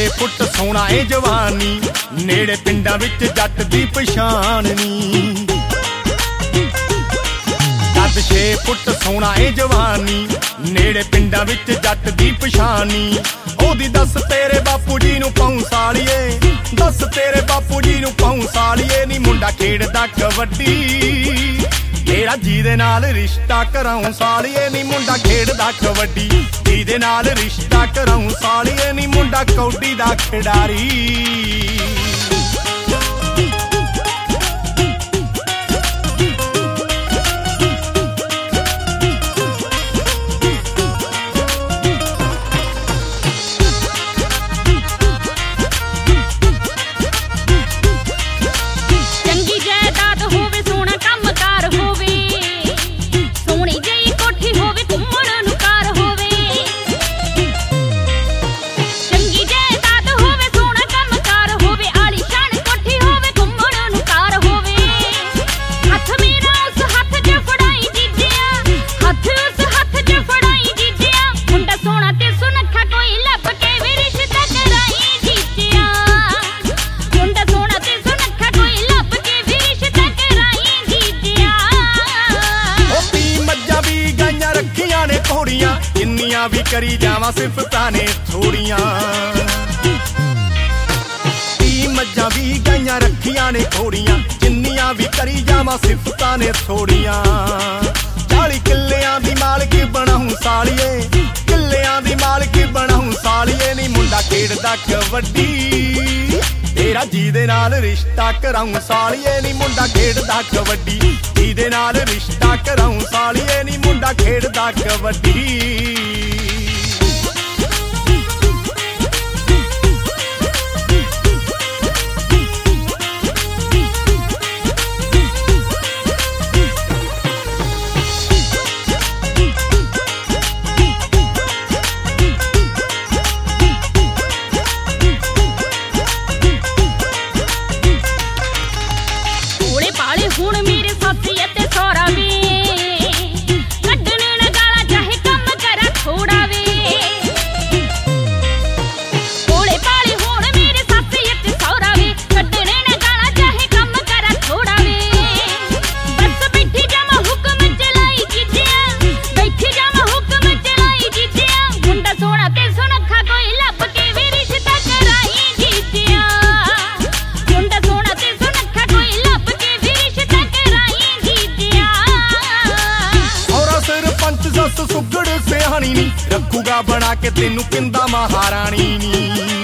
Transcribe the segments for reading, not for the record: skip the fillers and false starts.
Foot सोहना ए जवानी, नेड़े पिंडां विच जट दी पछाण नी। कद 6 फुट सोहना ए जवानी, नेड़े पिंडां विच जट दी पछाण नी। ओदी दस तेरे बापू जी नूं पाऊं सालिए, दस तेरे बापू जी नूं पाऊं सालिए नी। मुंडा खेड़दा कबड्डी तेरा जीदे नाल रिश्ता कराऊं सालिए नी। मुंडा खेड़दा कबड्डी जीदे नाल रिश्ता कराऊं सालिए नी। मुंडा कौडी दा खिडारी। जिन्नियां भी करी जावां सिफतां ने थोड़ियां, मज्जां भी गाइयां रखियां ने थोड़ियां। जिन्नियां भी करी जावां सिफतां ने थोड़ियां। 40 किल्लियां दी मालक बनाऊं सालिए, किल्लियां दी मालक बनाऊं सालिए नी। मुंडा खेड़दा कबड्डी तेरा जीदे नाल रिश्ता कराऊं सालिए नी। मुंडा खेड़दा कबड्डी जीदे नाल रिश्ता कराऊं सालिए नी। मुंडा खेड़दा कबड्डी। सुगड़ सियाणी नी, रखूगा बना के तेनू पिंदा महाराणी नी।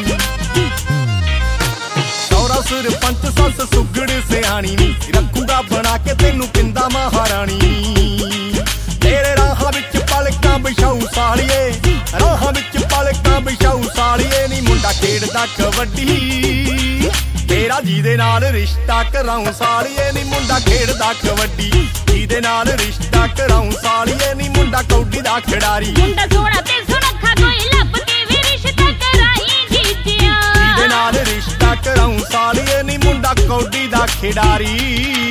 सौरा सरपंच सस सुगड़ सियाणी नी, रखूगा बना के तेनू पिंदा महाराणी नी। तेरे राहां विच पलकां बिछाऊं सालिए, राहां विच पलकां बिछाऊं सालिए नी। मुंडा खेड़दा कबड्डी तेरा जीदे नाल रिश्ता कराऊं सालिए नी। मुंडा खेड़दा कबड्डी जीदे नाल रिश्ता कराऊं सालिए नी। मुंडा कौडी दा खिडारी। मुंडा सोहना ते सुनखा कोई लभ के भी रिश्ता कराई जीतिया, जीदे नाल रिश्ता कराऊं सालिए नी। मुंडा कौडी दा खिडारी।